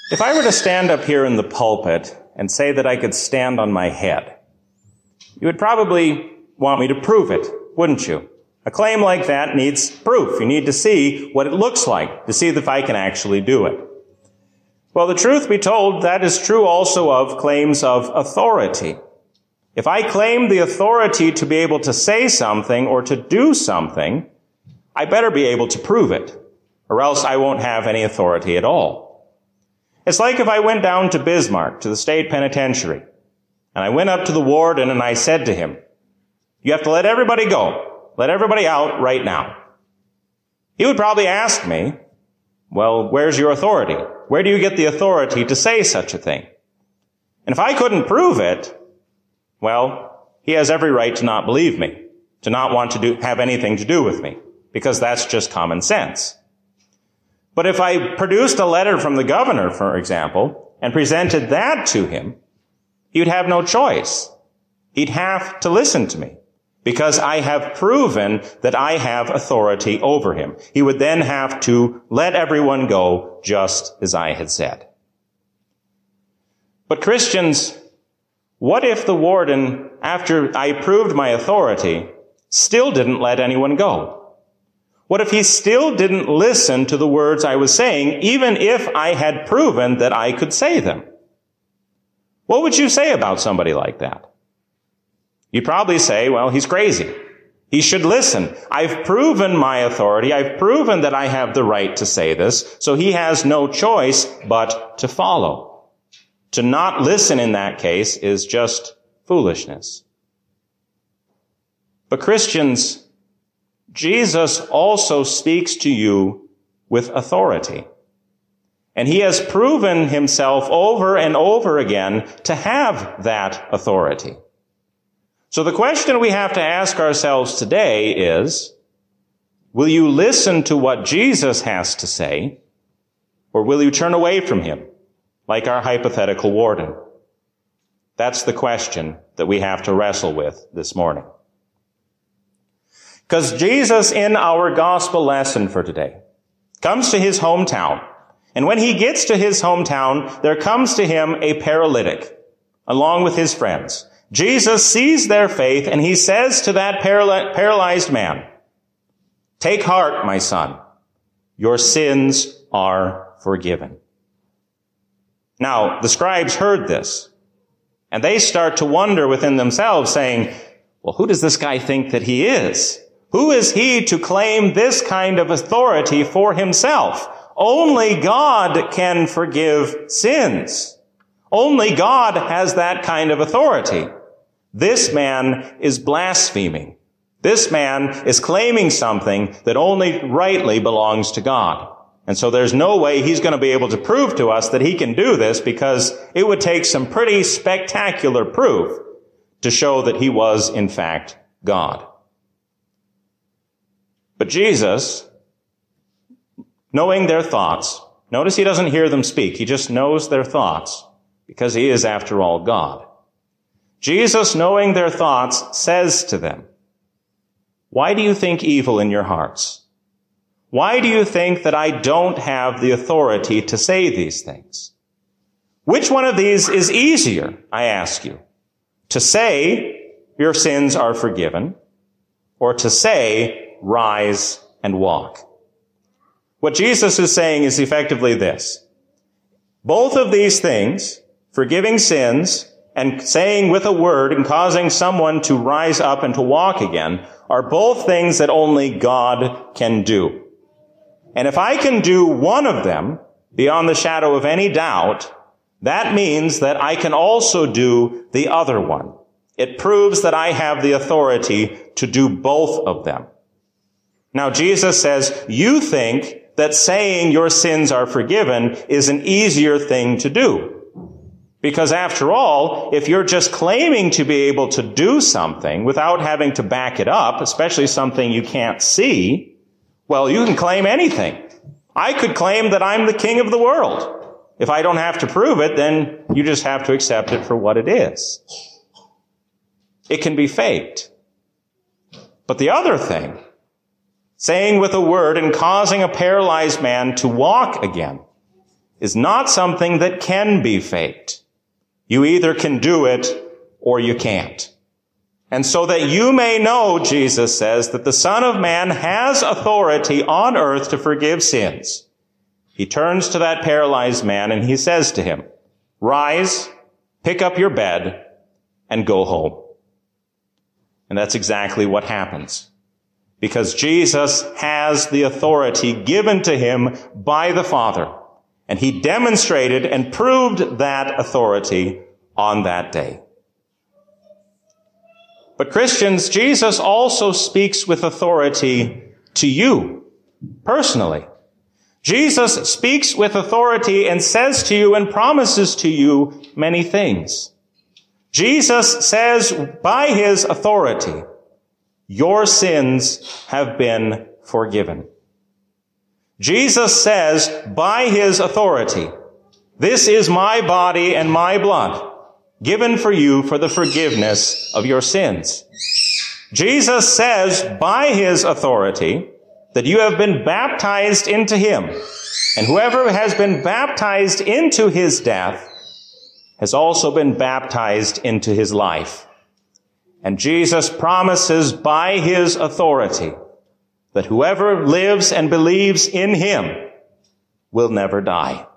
If I were to stand up here in the pulpit and say that I could stand on my head, you would probably want me to prove it, wouldn't you? A claim like that needs proof. You need to see what it looks like, to see if I can actually do it. Well, the truth be told, that is true also of claims of authority. If I claim the authority to be able to say something or to do something, I better be able to prove it, or else I won't have any authority at all. It's like if I went down to Bismarck, to the state penitentiary, and I went up to the warden and I said to him, "You have to let everybody go. Let everybody out right now." He would probably ask me, "Well, where's your authority? Where do you get the authority to say such a thing?" And if I couldn't prove it, well, he has every right to not believe me, to not want to have anything to do with me, because that's just common sense. But if I produced a letter from the governor, for example, and presented that to him, he would have no choice. He'd have to listen to me, because I have proven that I have authority over him. He would then have to let everyone go, just as I had said. But Christians, what if the warden, after I proved my authority, still didn't let anyone go? What if he still didn't listen to the words I was saying, even if I had proven that I could say them? What would you say about somebody like that? You'd probably say, well, he's crazy. He should listen. I've proven my authority. I've proven that I have the right to say this, so he has no choice but to follow. To not listen in that case is just foolishness. But Christians, Jesus also speaks to you with authority. And he has proven himself over and over again to have that authority. So the question we have to ask ourselves today is, will you listen to what Jesus has to say, or will you turn away from him, like our hypothetical warden? That's the question that we have to wrestle with this morning. Because Jesus, in our gospel lesson for today, comes to his hometown. And when he gets to his hometown, there comes to him a paralytic, along with his friends. Jesus sees their faith, and he says to that paralyzed man, "Take heart, my son. Your sins are forgiven." Now, the scribes heard this, and they start to wonder within themselves, saying, well, who does this guy think that he is? Who is he to claim this kind of authority for himself? Only God can forgive sins. Only God has that kind of authority. This man is blaspheming. This man is claiming something that only rightly belongs to God. And so there's no way he's going to be able to prove to us that he can do this, because it would take some pretty spectacular proof to show that he was, in fact, God. But Jesus, knowing their thoughts, notice he doesn't hear them speak. He just knows their thoughts, because he is, after all, God. Jesus, knowing their thoughts, says to them, "Why do you think evil in your hearts? Why do you think that I don't have the authority to say these things? Which one of these is easier, I ask you, to say, your sins are forgiven, or to say, rise and walk?" What Jesus is saying is effectively this. Both of these things, forgiving sins and saying with a word and causing someone to rise up and to walk again, are both things that only God can do. And if I can do one of them, beyond the shadow of any doubt, that means that I can also do the other one. It proves that I have the authority to do both of them. Now, Jesus says, you think that saying your sins are forgiven is an easier thing to do. Because after all, if you're just claiming to be able to do something without having to back it up, especially something you can't see, well, you can claim anything. I could claim that I'm the king of the world. If I don't have to prove it, then you just have to accept it for what it is. It can be faked. But the other thing, saying with a word and causing a paralyzed man to walk again, is not something that can be faked. You either can do it or you can't. And so that you may know, Jesus says, that the Son of Man has authority on earth to forgive sins. He turns to that paralyzed man and he says to him, "Rise, pick up your bed, and go home." And that's exactly what happens. Because Jesus has the authority given to him by the Father. And he demonstrated and proved that authority on that day. But Christians, Jesus also speaks with authority to you personally. Jesus speaks with authority and says to you and promises to you many things. Jesus says by his authority, your sins have been forgiven. Jesus says by his authority, this is my body and my blood, given for you for the forgiveness of your sins. Jesus says by his authority that you have been baptized into him, and whoever has been baptized into his death has also been baptized into his life. And Jesus promises by his authority that whoever lives and believes in him will never die.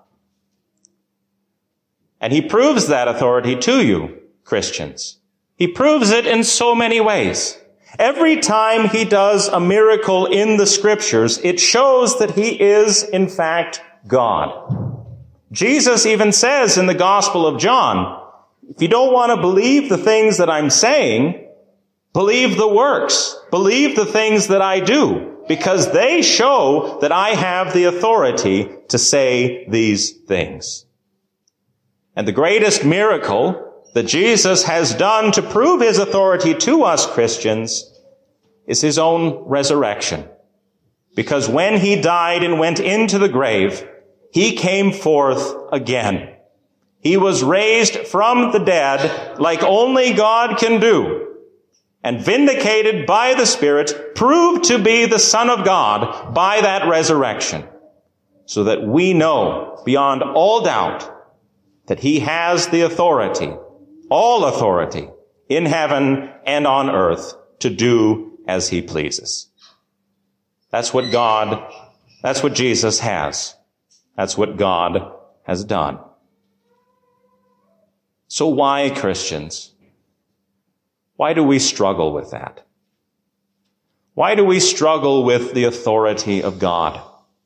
And he proves that authority to you, Christians. He proves it in so many ways. Every time he does a miracle in the Scriptures, it shows that he is, in fact, God. Jesus even says in the Gospel of John, if you don't want to believe the things that I'm saying, believe the works. Believe the things that I do, because they show that I have the authority to say these things. And the greatest miracle that Jesus has done to prove his authority to us Christians is his own resurrection. Because when he died and went into the grave, he came forth again. He was raised from the dead like only God can do, and vindicated by the Spirit, proved to be the Son of God by that resurrection, so that we know beyond all doubt that he has the authority, all authority, in heaven and on earth to do as he pleases. That's what Jesus has. That's what God has done. So why, Christians? Why do we struggle with that? Why do we struggle with the authority of God?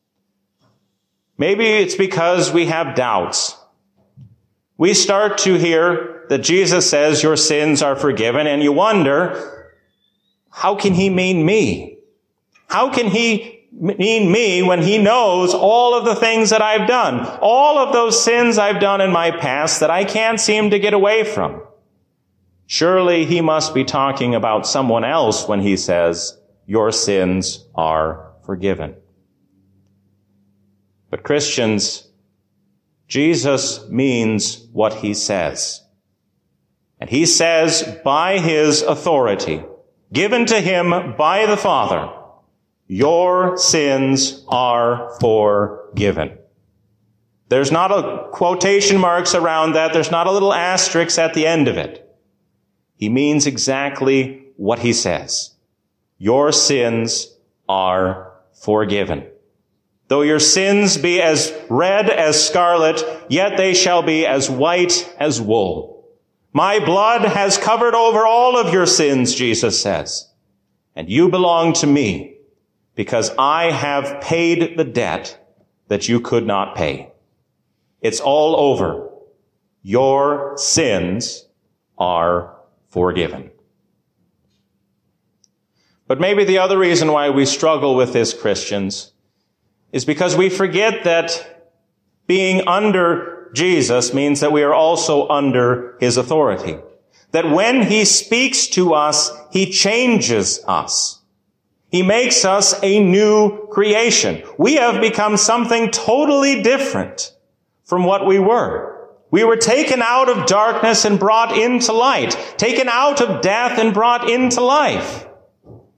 Maybe it's because we have doubts. We start to hear that Jesus says your sins are forgiven, and you wonder, how can he mean me? How can he mean me when he knows all of the things that I've done, all of those sins I've done in my past that I can't seem to get away from? Surely he must be talking about someone else when he says, your sins are forgiven. But Christians, Jesus means what he says. And he says by his authority, given to him by the Father, your sins are forgiven. There's not a quotation marks around that. There's not a little asterisk at the end of it. He means exactly what he says. Your sins are forgiven. Though your sins be as red as scarlet, yet they shall be as white as wool. My blood has covered over all of your sins, Jesus says, and you belong to me, because I have paid the debt that you could not pay. It's all over. Your sins are forgiven. But maybe the other reason why we struggle with this, Christians, is because we forget that being under Jesus means that we are also under his authority. That when he speaks to us, he changes us. He makes us a new creation. We have become something totally different from what we were. We were taken out of darkness and brought into light, taken out of death and brought into life.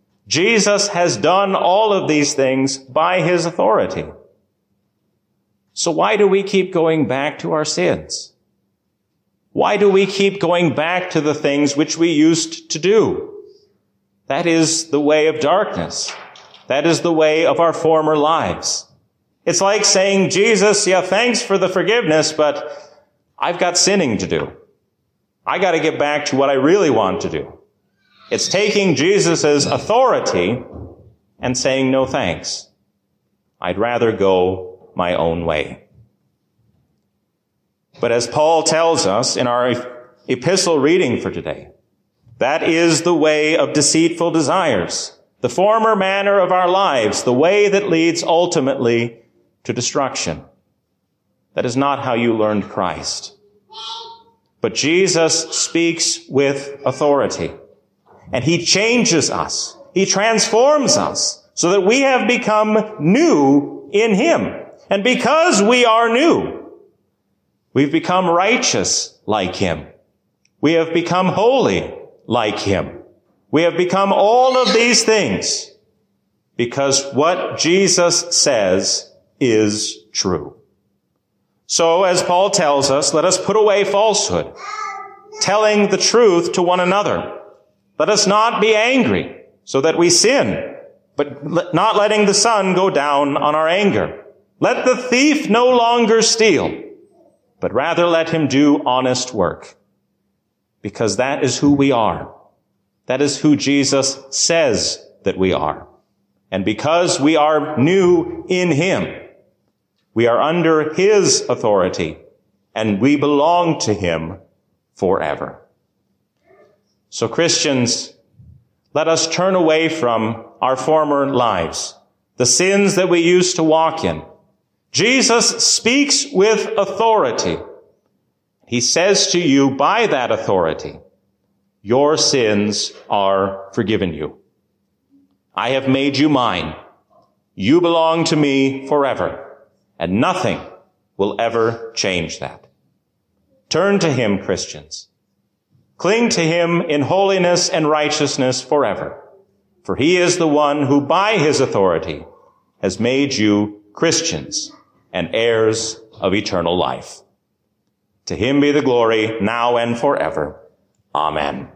Jesus has done all of these things by his authority. So why do we keep going back to our sins? Why do we keep going back to the things which we used to do? That is the way of darkness. That is the way of our former lives. It's like saying, Jesus, yeah, thanks for the forgiveness, but I've got sinning to do. I got to get back to what I really want to do. It's taking Jesus' authority and saying, no thanks. I'd rather go my own way. But as Paul tells us in our epistle reading for today, that is the way of deceitful desires, the former manner of our lives, the way that leads ultimately to destruction. That is not how you learned Christ. But Jesus speaks with authority, and he changes us. He transforms us so that we have become new in him. And because we are new, we've become righteous like him. We have become holy like him. We have become all of these things because what Jesus says is true. So, as Paul tells us, let us put away falsehood, telling the truth to one another. Let us not be angry so that we sin, but not letting the sun go down on our anger. Let the thief no longer steal, but rather let him do honest work, because that is who we are. That is who Jesus says that we are. And because we are new in him, we are under his authority, and we belong to him forever. So Christians, let us turn away from our former lives, the sins that we used to walk in. Jesus speaks with authority. He says to you by that authority, your sins are forgiven you. I have made you mine. You belong to me forever. And nothing will ever change that. Turn to him, Christians. Cling to him in holiness and righteousness forever. For he is the one who by his authority has made you Christians and heirs of eternal life. To him be the glory now and forever. Amen.